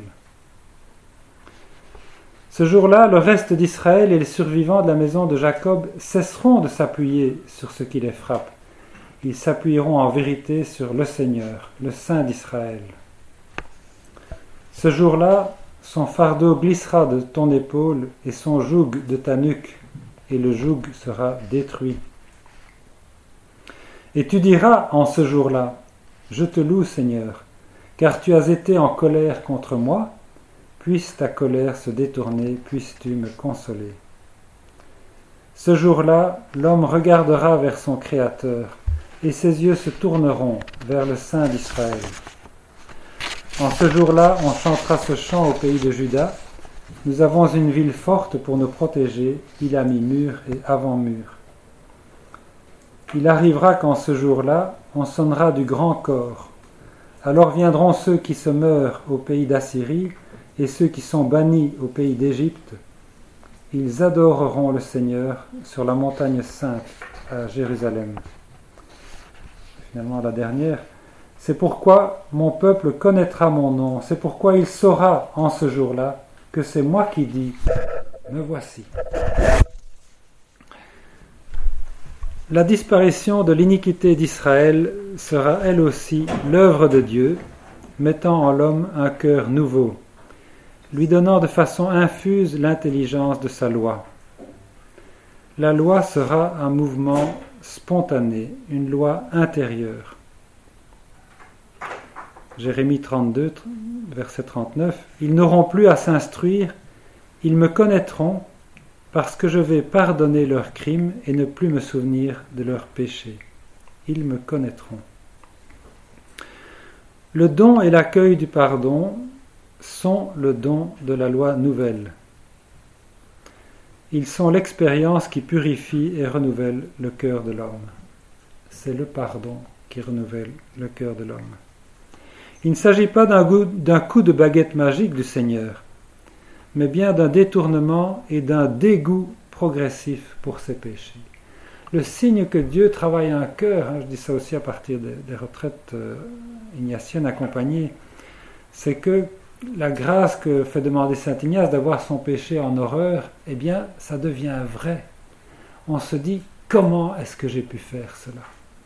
Ce jour-là, le reste d'Israël et les survivants de la maison de Jacob cesseront de s'appuyer sur ce qui les frappe. Ils s'appuieront en vérité sur le Seigneur, le Saint d'Israël. Ce jour-là, son fardeau glissera de ton épaule et son joug de ta nuque, et le joug sera détruit. Et tu diras en ce jour-là, je te loue, Seigneur, car tu as été en colère contre moi, puisse ta colère se détourner, puisses-tu me consoler. Ce jour-là, l'homme regardera vers son Créateur, et ses yeux se tourneront vers le Saint d'Israël. En ce jour-là, on chantera ce chant au pays de Juda. Nous avons une ville forte pour nous protéger, il a mis mur et avant-mur. Il arrivera qu'en ce jour-là, on sonnera du grand cor. Alors viendront ceux qui se meurent au pays d'Assyrie et ceux qui sont bannis au pays d'Égypte. Ils adoreront le Seigneur sur la montagne sainte à Jérusalem. Finalement, la dernière. C'est pourquoi mon peuple connaîtra mon nom. C'est pourquoi il saura en ce jour-là que c'est moi qui dis, me voici. La disparition de l'iniquité d'Israël sera elle aussi l'œuvre de Dieu, mettant en l'homme un cœur nouveau, lui donnant de façon infuse l'intelligence de sa loi. La loi sera un mouvement spontané, une loi intérieure. Jérémie 32, verset 39. Ils n'auront plus à s'instruire, ils me connaîtront, parce que je vais pardonner leurs crimes et ne plus me souvenir de leurs péchés. Ils me connaîtront. Le don et l'accueil du pardon sont le don de la loi nouvelle. Ils sont l'expérience qui purifie et renouvelle le cœur de l'homme. C'est le pardon qui renouvelle le cœur de l'homme. Il ne s'agit pas d'un coup de baguette magique du Seigneur, mais bien d'un détournement et d'un dégoût progressif pour ses péchés. Le signe que Dieu travaille un cœur, je dis ça aussi à partir des retraites ignatiennes accompagnées, c'est que la grâce que fait demander saint Ignace d'avoir son péché en horreur, eh bien, ça devient vrai. On se dit, comment est-ce que j'ai pu faire cela?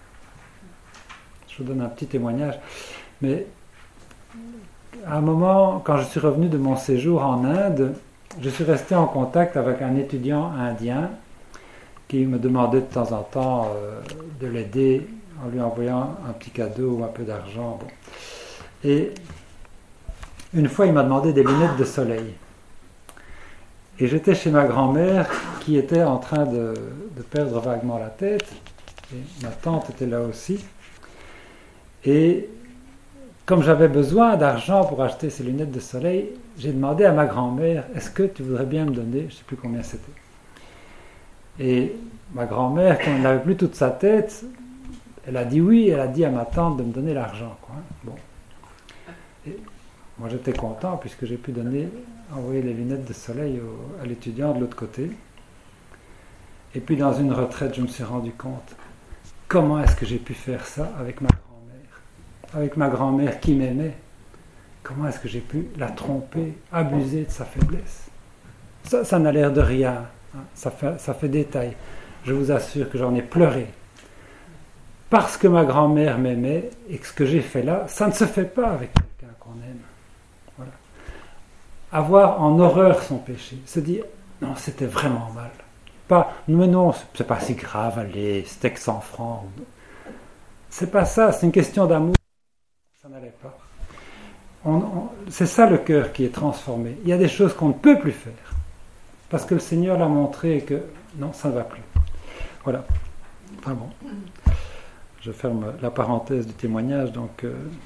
Je vous donne un petit témoignage. Mais à un moment, quand je suis revenu de mon séjour en Inde, je suis resté en contact avec un étudiant indien qui me demandait de temps en temps de l'aider en lui envoyant un petit cadeau ou un peu d'argent. Bon. Et une fois, il m'a demandé des lunettes de soleil. Et j'étais chez ma grand-mère qui était en train de perdre vaguement la tête. Et ma tante était là aussi. Et comme j'avais besoin d'argent pour acheter ces lunettes de soleil, j'ai demandé à ma grand-mère, est-ce que tu voudrais bien me donner, je ne sais plus combien c'était. Et ma grand-mère, quand elle n'avait plus toute sa tête, elle a dit oui, elle a dit à ma tante de me donner l'argent. Bon. Et moi j'étais content puisque j'ai pu envoyer les lunettes de soleil à l'étudiant de l'autre côté. Et puis dans une retraite, je me suis rendu compte, comment est-ce que j'ai pu faire ça avec ma grand-mère? Avec ma grand-mère qui m'aimait. Comment est-ce que j'ai pu la tromper, abuser de sa faiblesse? Ça n'a l'air de rien, hein. Ça fait détail. Je vous assure que j'en ai pleuré. Parce que ma grand-mère m'aimait et que ce que j'ai fait là, ça ne se fait pas avec quelqu'un qu'on aime. Voilà. Avoir en horreur son péché, se dire non, c'était vraiment mal. Pas, mais non, c'est pas si grave, allez, c'était que 100 francs. C'est pas ça, c'est une question d'amour. Ça n'allait pas. C'est ça le cœur qui est transformé. Il y a des choses qu'on ne peut plus faire. Parce que le Seigneur l'a montré que non, ça ne va plus. Voilà. Enfin bon. Je ferme la parenthèse du témoignage. Donc,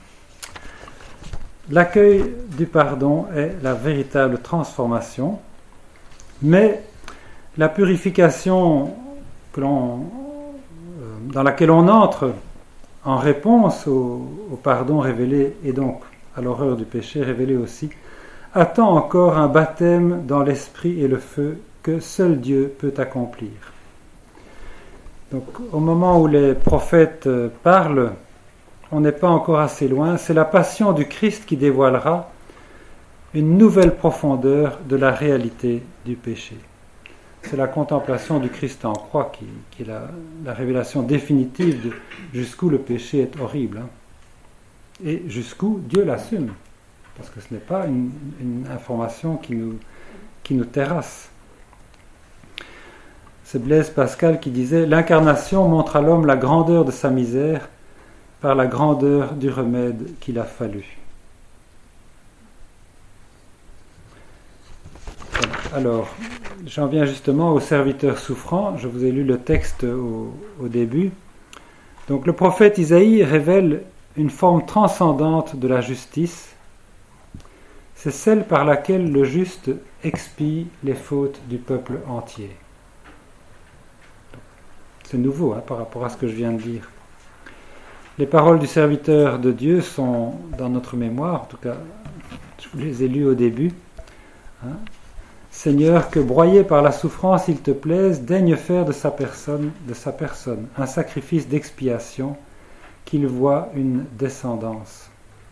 l'accueil du pardon est la véritable transformation. Mais la purification dans laquelle on entre en réponse au pardon révélé et donc à l'horreur du péché révélé aussi, attend encore un baptême dans l'esprit et le feu que seul Dieu peut accomplir. Donc au moment où les prophètes parlent, on n'est pas encore assez loin, c'est la passion du Christ qui dévoilera une nouvelle profondeur de la réalité du péché. C'est la contemplation du Christ en croix qui est la révélation définitive de jusqu'où le péché est horrible, hein, et jusqu'où Dieu l'assume, parce que ce n'est pas une information qui nous terrasse. C'est Blaise Pascal qui disait « L'incarnation montre à l'homme la grandeur de sa misère par la grandeur du remède qu'il a fallu. » Alors, j'en viens justement au serviteur souffrant. Je vous ai lu le texte au début. Donc le prophète Isaïe révèle une forme transcendante de la justice. C'est celle par laquelle le juste expie les fautes du peuple entier. C'est nouveau par rapport à ce que je viens de dire. Les paroles du serviteur de Dieu sont dans notre mémoire, en tout cas, je vous les ai lues au début. Seigneur, que broyé par la souffrance il te plaise, daigne faire de sa personne un sacrifice d'expiation, qu'il voie une descendance.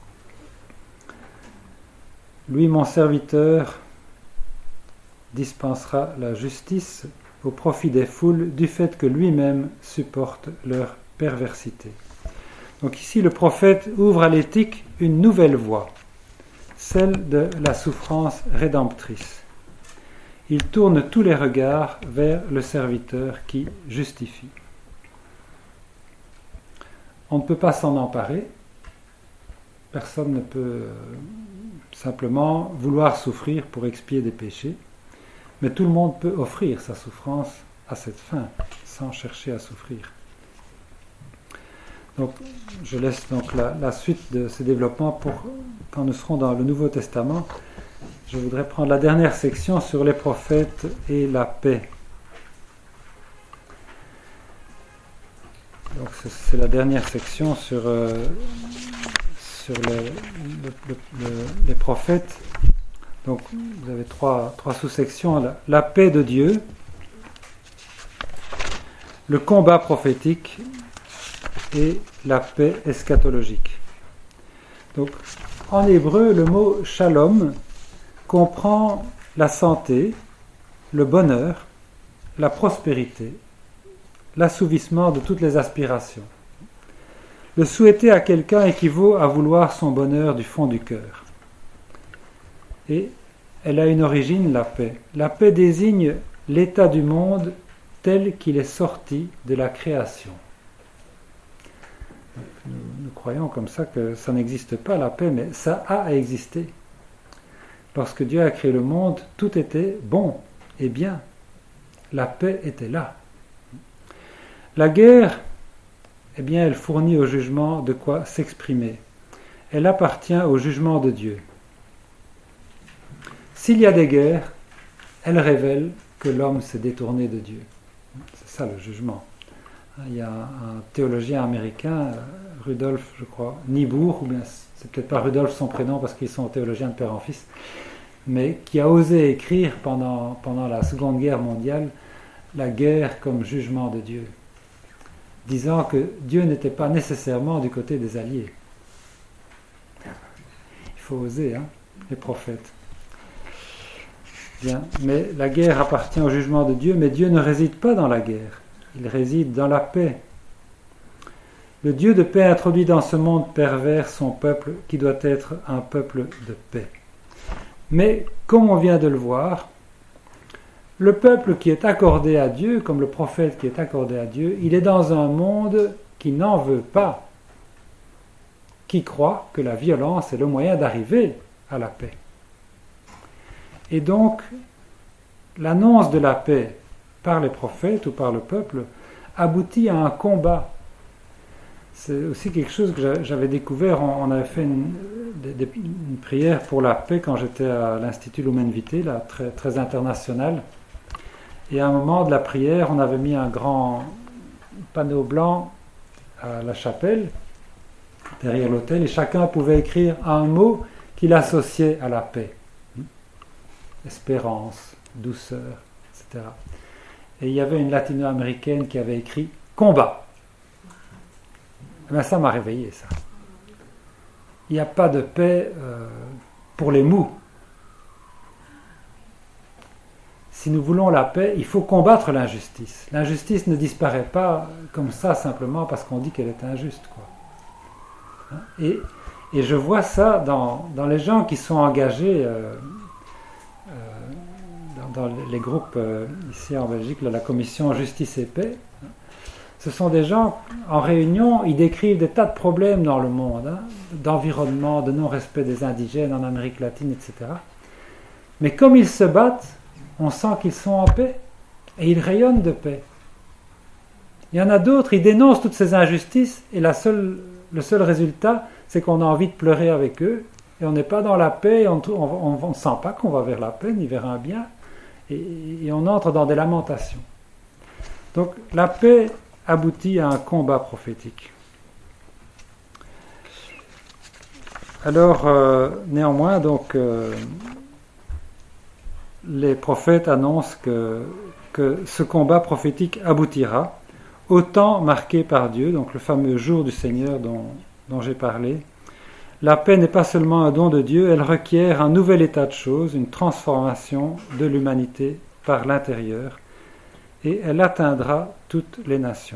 Lui, mon serviteur, dispensera la justice au profit des foules du fait que lui-même supporte leur perversité. Donc ici, le prophète ouvre à l'éthique une nouvelle voie, celle de la souffrance rédemptrice. Il tourne tous les regards vers le serviteur qui justifie. On ne peut pas s'en emparer. Personne ne peut simplement vouloir souffrir pour expier des péchés. Mais tout le monde peut offrir sa souffrance à cette fin, sans chercher à souffrir. Donc, je laisse donc la suite de ces développements pour quand nous serons dans le Nouveau Testament. Je voudrais prendre la dernière section sur les prophètes et la paix. Donc c'est la dernière section sur les prophètes. Donc vous avez trois sous-sections. La paix de Dieu, le combat prophétique et la paix eschatologique. Donc En hébreu, le mot shalom comprend la santé, le bonheur, la prospérité, l'assouvissement de toutes les aspirations. Le souhaiter à quelqu'un équivaut à vouloir son bonheur du fond du cœur. Et elle a une origine, la paix. La paix désigne l'état du monde tel qu'il est sorti de la création. Nous croyons comme ça que ça n'existe pas, la paix, mais ça a existé. Lorsque Dieu a créé le monde, tout était bon et bien. La paix était là. La guerre, eh bien, elle fournit au jugement de quoi s'exprimer. Elle appartient au jugement de Dieu. S'il y a des guerres, elles révèlent que l'homme s'est détourné de Dieu. C'est ça le jugement. Il y a un théologien américain, Rudolf, je crois, Niebuhr, ou bien c'est peut-être pas Rudolf son prénom parce qu'ils sont théologiens de père en fils, mais qui a osé écrire pendant la Seconde Guerre mondiale la guerre comme jugement de Dieu, disant que Dieu n'était pas nécessairement du côté des alliés. Il faut oser, les prophètes. Bien, mais la guerre appartient au jugement de Dieu, mais Dieu ne réside pas dans la guerre, il réside dans la paix. Le Dieu de paix introduit dans ce monde pervers son peuple qui doit être un peuple de paix. Mais, comme on vient de le voir, le peuple qui est accordé à Dieu, comme le prophète qui est accordé à Dieu, il est dans un monde qui n'en veut pas, qui croit que la violence est le moyen d'arriver à la paix. Et donc, l'annonce de la paix par les prophètes ou par le peuple aboutit à un combat. C'est aussi quelque chose que j'avais découvert. On avait fait une prière pour la paix quand j'étais à l'Institut Lumen Vitae, là, très, très international. Et à un moment de la prière, on avait mis un grand panneau blanc à la chapelle, derrière l'autel, et chacun pouvait écrire un mot qu'il associait à la paix. Espérance, douceur, etc. Et il y avait une latino-américaine qui avait écrit « combat ». Eh bien, ça m'a réveillé, ça. Il n'y a pas de paix pour les mous. Si nous voulons la paix, il faut combattre l'injustice. L'injustice ne disparaît pas comme ça, simplement parce qu'on dit qu'elle est injuste, quoi. Et je vois ça dans les gens qui sont engagés dans les groupes ici en Belgique, la commission Justice et Paix. Ce sont des gens, en réunion, ils décrivent des tas de problèmes dans le monde, d'environnement, de non-respect des indigènes en Amérique latine, etc. Mais comme ils se battent, on sent qu'ils sont en paix, et ils rayonnent de paix. Il y en a d'autres, ils dénoncent toutes ces injustices, et le seul résultat, c'est qu'on a envie de pleurer avec eux, et on n'est pas dans la paix, on ne sent pas qu'on va vers la paix, ni vers un bien, et on entre dans des lamentations. Donc la paix aboutit à un combat prophétique. Alors, néanmoins, donc, les prophètes annoncent que ce combat prophétique aboutira au temps marqué par Dieu, donc le fameux jour du Seigneur dont j'ai parlé. La paix n'est pas seulement un don de Dieu, elle requiert un nouvel état de choses, une transformation de l'humanité par l'intérieur, et elle atteindra toutes les nations.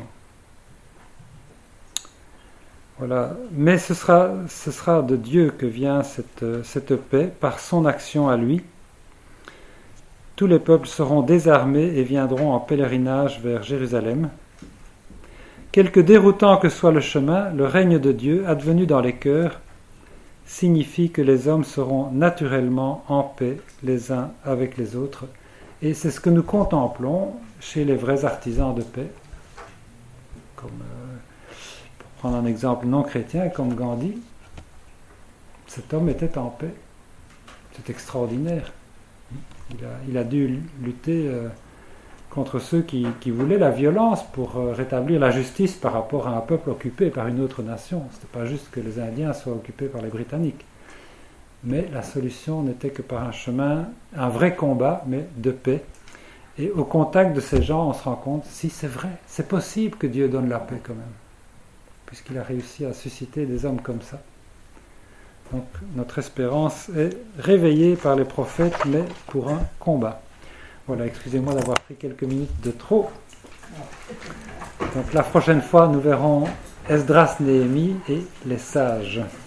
Voilà. Mais ce sera de Dieu que vient cette paix, par son action à lui. Tous les peuples seront désarmés et viendront en pèlerinage vers Jérusalem. Quelque déroutant que soit le chemin, le règne de Dieu, advenu dans les cœurs, signifie que les hommes seront naturellement en paix les uns avec les autres. Et c'est ce que nous contemplons chez les vrais artisans de paix. Comme, pour prendre un exemple non chrétien, comme Gandhi, cet homme était en paix. C'est extraordinaire. Il a dû lutter contre ceux qui voulaient la violence pour rétablir la justice par rapport à un peuple occupé par une autre nation. Ce n'était pas juste que les Indiens soient occupés par les Britanniques. Mais la solution n'était que par un chemin, un vrai combat, mais de paix. Et au contact de ces gens, on se rend compte, si c'est vrai, c'est possible que Dieu donne la paix quand même, puisqu'il a réussi à susciter des hommes comme ça. Donc notre espérance est réveillée par les prophètes, mais pour un combat. Voilà, excusez-moi d'avoir pris quelques minutes de trop. Donc la prochaine fois, nous verrons Esdras, Néhémie et les sages.